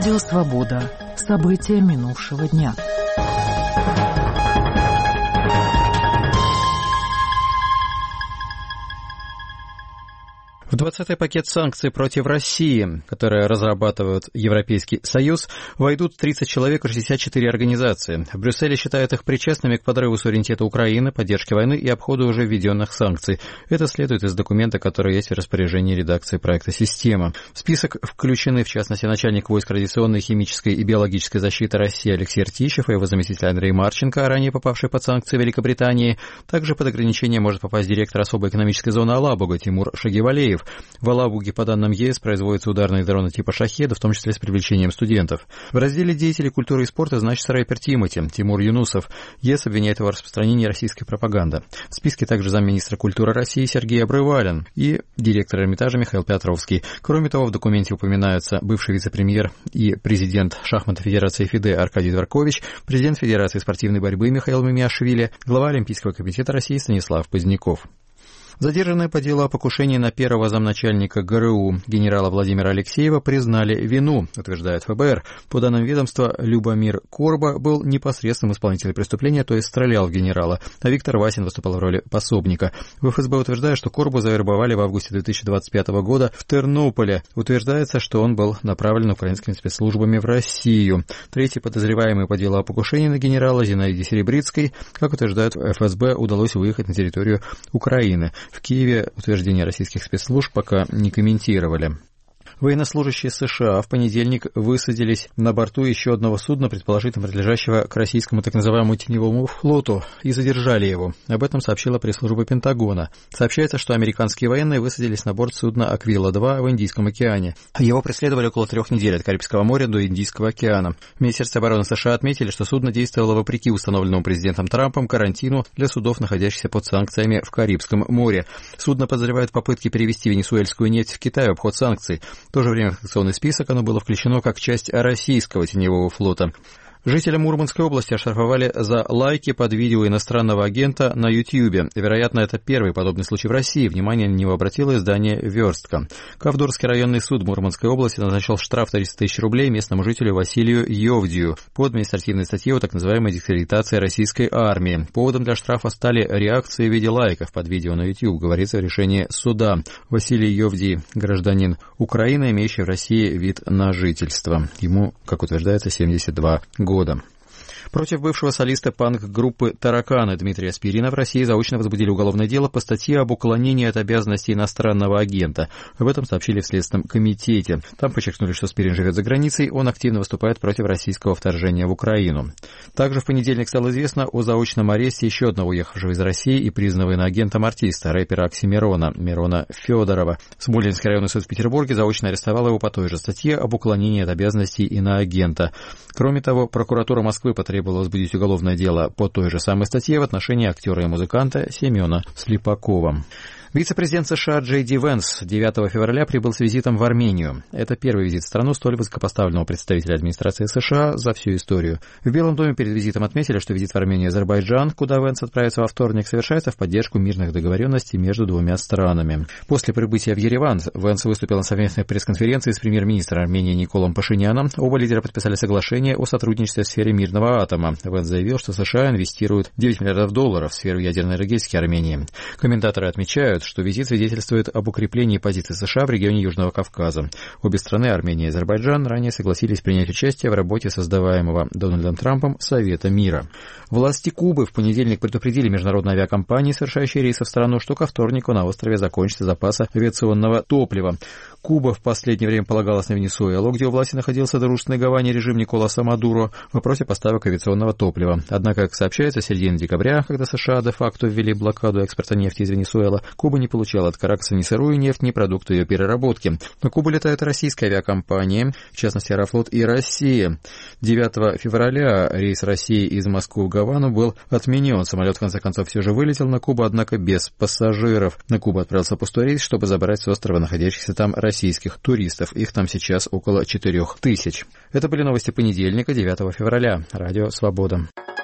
Радио «Свобода». События минувшего дня. В 20-й пакет санкций против России, которые разрабатывает Европейский Союз, войдут 30 человек и 64 организации. В Брюсселе считают их причастными к подрыву суверенитета Украины, поддержке войны и обходу уже введенных санкций. Это следует из документа, который есть в распоряжении редакции проекта «Система». В список включены, в частности, начальник войск радиационной, химической и биологической защиты России Алексей Ртищев и его заместитель Андрей Марченко, ранее попавший под санкции Великобритании. Также под ограничение может попасть директор особой экономической зоны Алабуга Тимур Шагивалеев. В Алабуге, по данным ЕС, производятся ударные дроны типа «Шахеда», в том числе с привлечением студентов. В разделе «Деятели культуры и спорта» значится рэпер Тимур Юнусов. ЕС обвиняет его в распространении российской пропаганды. В списке также замминистра культуры России Сергей Обрывалин и директор Эрмитажа Михаил Петровский. Кроме того, в документе упоминаются бывший вице-премьер и президент шахматной федерации ФИДЕ Аркадий Дворкович, президент Федерации спортивной борьбы Михаил Мимиашвили, глава Олимпийского комитета России Станислав Поздняков. Задержанные по делу о покушении на первого замначальника ГРУ генерала Владимира Алексеева признали вину, утверждает ФБР. По данным ведомства, Любомир Корба был непосредственным исполнителем преступления, то есть стрелял в генерала, а Виктор Васин выступал в роли пособника. В ФСБ утверждают, что Корбу завербовали в августе 2025 года в Тернополе. Утверждается, что он был направлен украинскими спецслужбами в Россию. Третий подозреваемый по делу о покушении на генерала Зинаиде Серебрицкой, как утверждают в ФСБ, удалось выехать на территорию Украины. В Киеве утверждения российских спецслужб пока не комментировали. Военнослужащие США в понедельник высадились на борту еще одного судна, предположительно принадлежащего к российскому так называемому теневому флоту, и задержали его. Об этом сообщила пресс-служба Пентагона. Сообщается, что американские военные высадились на борт судна «Аквила-2» в Индийском океане. Его преследовали около 3 недель от Карибского моря до Индийского океана. В Министерстве обороны США отметили, что судно действовало вопреки установленному президентом Трампом карантину для судов, находящихся под санкциями в Карибском море. Судно подозревают в попытке перевести венесуэльскую нефть в Китай в обход санкций. В то же время в санкционный список оно было включено как часть российского теневого флота. Жителя Мурманской области оштрафовали за лайки под видео иностранного агента на YouTube. Вероятно, это первый подобный случай в России. Внимание на него обратило издание «Верстка». Ковдорский районный суд Мурманской области назначил штраф 300 тысяч рублей местному жителю Василию Йовдию по административной статье о так называемой дискредитации российской армии. Поводом для штрафа стали реакции в виде лайков под видео на YouTube, говорится в решении суда. Василий Йовдий – гражданин Украины, имеющий в России вид на жительство. Ему, как утверждается, 72 года. Против бывшего солиста панк-группы «Тараканы» Дмитрия Спирина в России заочно возбудили уголовное дело по статье об уклонении от обязанностей иностранного агента. Об этом сообщили в Следственном комитете. Там подчеркнули, что Спирин живет за границей, он активно выступает против российского вторжения в Украину. Также в понедельник стало известно о заочном аресте еще одного уехавшего из России и признанного иноагентом артиста, рэпера Оксимирона, Мирона Федорова. Смольнинский районный суд в Петербурге заочно арестовал его по той же статье об уклонении от обязанностей иноагента. Кроме того, прокуратура Москвы потребовала возбудить уголовное дело по той же самой статье в отношении актера и музыканта Семена Слепакова. Вице-президент США Джей Ди Венс 9 февраля прибыл с визитом в Армению. Это первый визит в страну столь высокопоставленного представителя администрации США за всю историю. В Белом доме перед визитом отметили, что визит в Армению и Азербайджан, куда Венс отправится во вторник, совершается в поддержку мирных договоренностей между двумя странами. После прибытия в Ереван Венс выступил на совместной пресс-конференции с премьер-министром Армении Николом Пашиняном. Оба лидера подписали соглашение о сотрудничестве в сфере мирного атома. Венс заявил, что США инвестируют $9 миллиардов в сферу ядерной энергетики Армении. Комментаторы отмечают, что визит свидетельствует об укреплении позиций США в регионе Южного Кавказа. Обе страны, Армения и Азербайджан, ранее согласились принять участие в работе создаваемого Дональдом Трампом Совета мира. Власти Кубы в понедельник предупредили международные авиакомпании, совершающие рейсы в страну, что ко вторнику на острове закончатся запасы авиационного топлива. Куба в последнее время полагалась на Венесуэлу, где у власти находился дружественный Гаване режим Николаса Мадуро в вопросе поставок авиационного топлива. Однако, как сообщается, в середине декабря, когда США де-факто ввели блокаду экспорта нефти из Венесуэлы, Куба не получала от Каракаса ни сырую нефть, ни продукты ее переработки. На Кубу летают российские авиакомпании, в частности Аэрофлот и Россия. 9 февраля рейс России из Москвы в Гавану был отменен. Самолет, в конце концов, все же вылетел на Кубу, однако без пассажиров. На Кубу отправился пустой рейс, чтобы забрать с острова находящихся там российских туристов. Их там сейчас около 4000. Это были новости понедельника, 9 февраля. Радио «Свобода».